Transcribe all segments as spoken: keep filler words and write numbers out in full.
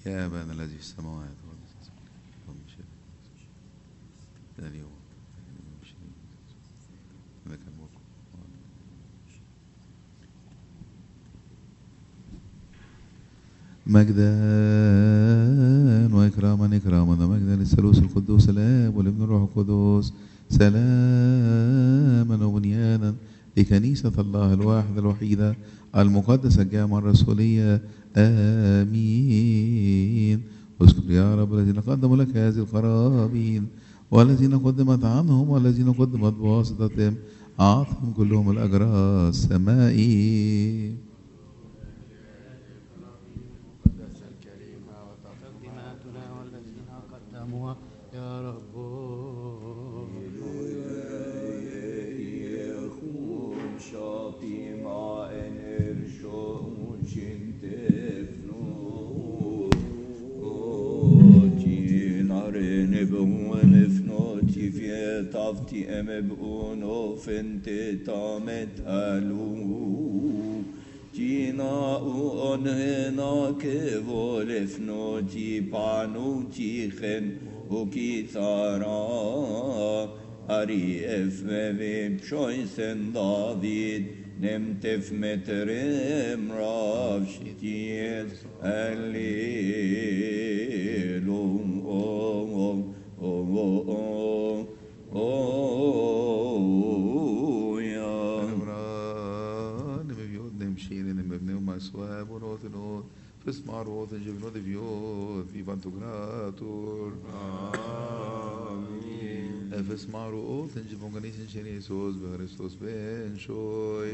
يا أبانا الذي في السماوات اليوم لك الملك مجدا وإكراما إكراما ومجدا للثالوث القدوس الآب والابن الروح القدس سلاما وبنيانا لكنيسة الله الواحدة الوحيدة المقدسة الجامعة الرسولية آمين. اذكر يا رب الذين قدموا لك هذه القرابين والذين قدمت عنهم والذين قدمت بواسطتهم أعطهم كلهم الأجر السمائي. يا رب يخون شاطي مع انرشو شنتفنو جين عرين بونفنوتي في طفتي ام بونو فنت تامت هلو جينا اونهنا كفولفنوتي بانوتي خن وكي ثارا أري اف مبيب شويسن دافيد نمتف مترم راف شتيت الليلو أو أو أو أو يا نمران ببيوت نمشين نمبنيو مسواب ونوثنوت فاسمع روث جبنو دفيوت في بانتوغراتور آمين فاسمع روث جبنو غنيسن شنيسوس بخريستوس بن شوي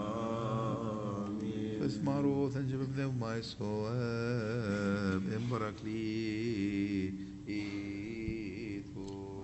آمين فاسمع روث جبنو مايسواب امبراكلي إيتو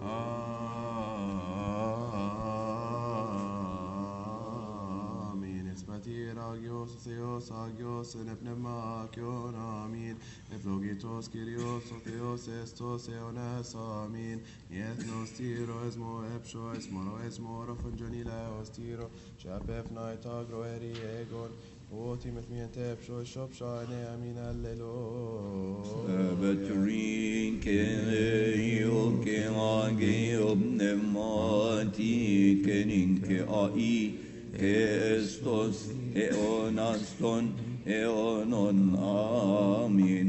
آمين. اسباتير agios theos agios en pneumakion amin ephlogitos kyrios o theos estos eones amin ethnos tiro esmo epsho esmoro esmoro funjonila ostiro chapef night agro eri egon Oti methmiente epsho shop shine amin alleluia Sabatrin ke yo ke age obnemati kenin ke ai ke estos eonaston eonon amin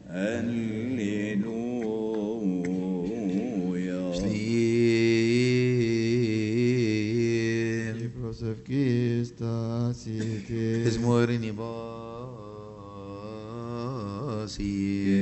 alleluia شليم Joseph Kista City اسمورني باسي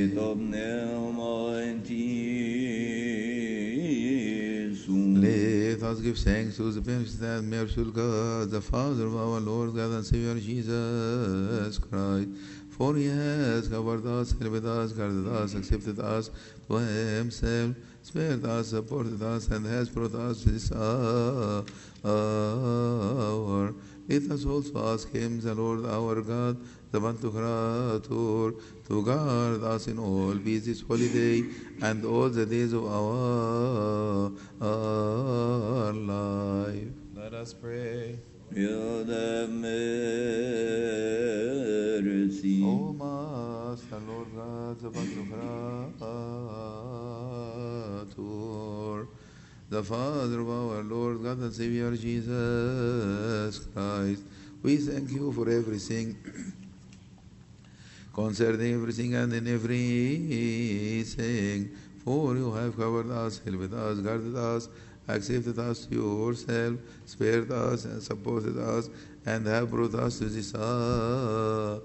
Let us give thanks to the beneficent merciful God, the Father of our Lord God and Savior Jesus Christ. For He has covered us, helped us, guarded us, accepted us to Himself, spared us, supported us, and has brought us this hour. Let us also ask Him, the Lord our God, the Pantocrator, to guard us in all peace this holiday and all the days of our, our life. Let us pray. You have mercy. O Master, Lord God, the Pantocrator, the Father of our Lord God and Savior Jesus Christ, we thank you for everything, concerning everything and in everything, for you have covered us, helped us, guarded us, accepted us to yourself, spared us and supported us, and have brought us to this hour.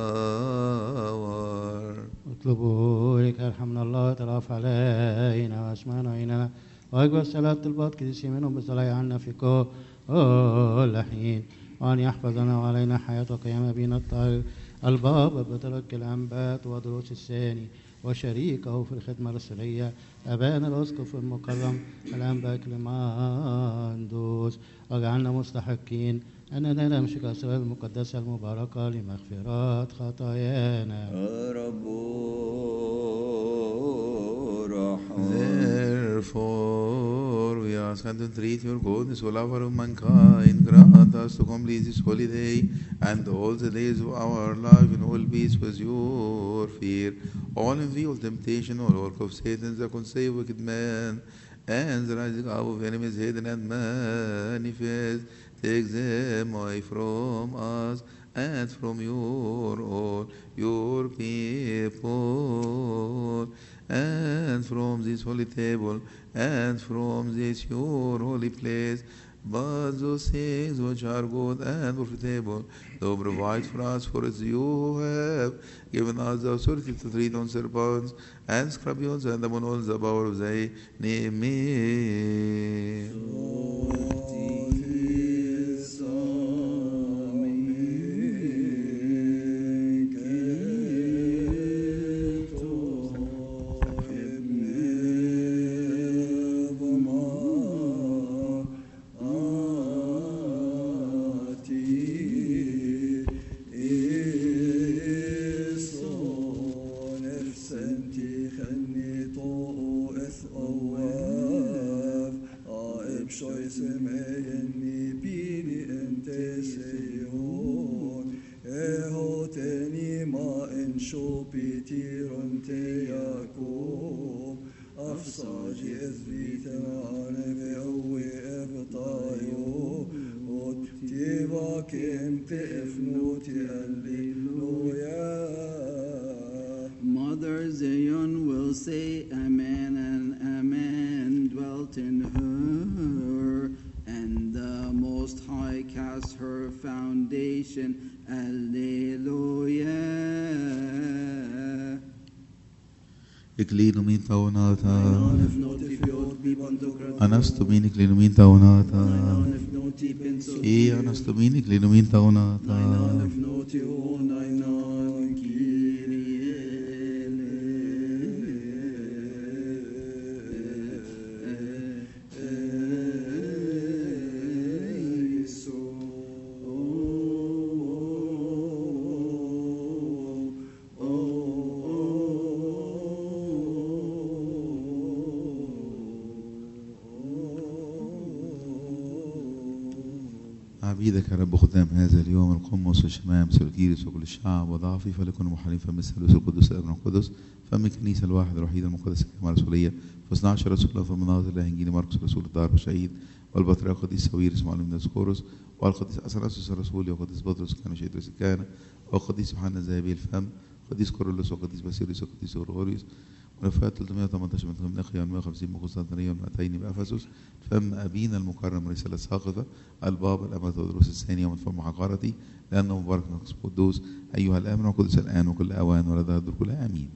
اطلبوا لك ارحمنا الله ترافع علينا واشمعنا عيننا واجب الصلاة طلبات كدسي منهم بصلاة عنا في كل حين وأن يحفظنا وعلينا حياة وقيام بنا الطاهر الباب بترك الأنبات ودروس الثاني وشريكه في الخدمة الرسولية أبانا الأسقف المكرم الأنبا كليماندوس واجعلنا مستحقين أننا نمشي كأسرار المقدسة المباركة لمغفرات خطايانا. رب رحمة. Therefore we ask and to entreat your goodness, O lover of mankind, grant us to complete this holy day and all the days of our life in all peace with your fear. All envy, all temptation, all work of Satan, the conceit of wicked man, and the rising up of enemies hidden and manifest, take them away from us and from your all your people, and from this holy table, and from this your holy place. But those things which are good and profitable, thou provide for us, for as you have given us the authority to tread on serpents and scorpions and upon all the power of thy name. Mother Zion will say amen and amen dwelt in her, and the Most High cast her foundation. Alleluia. Iklinumin taunata. Anastumin iklinumin taunata. I anastumin iklinumin taunata. عبيدك يا رب خدام هذا اليوم القمص والشمام سلكيرس وكل الشعب وضعفي فليكن محالين فم الثالوث القدس الابن القدس فم الكنيسه الواحد الوحيد المقدس الكلمه الرسوليه فاثنا عشر رسولا فم مناظر الله انجيل مرقس رسول الدار وشهيد والبطريرك القديس ساويرس معلم نسكورس والقديس اثناسيوس الرسول وقديس بطرس كان شهيد رسكانه والقديس يوحنا الذهبي الفم وقديس كورولوس وقديس باسيليوس وقديس غرغوريوس ونفاة ثلاثمائة وثمانية عشر من غمناقيا ومائة وخمسين من قسطنطينية ومائتين بأفسس فم أبينا المكرم رسالة ساقطة الباب الأمة ودروس الثانية ومن فم حقارتي لأنه مبارك نقص قدوس أيها الآمن وقدس الآن وكل أوان ولدى الدر كلها آمين.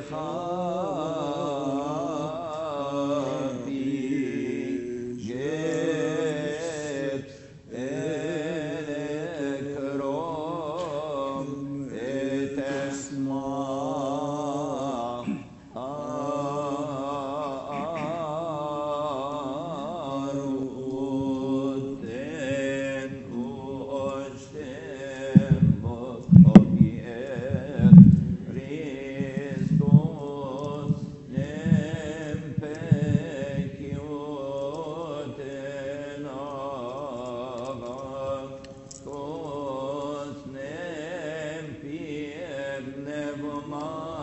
Never mind.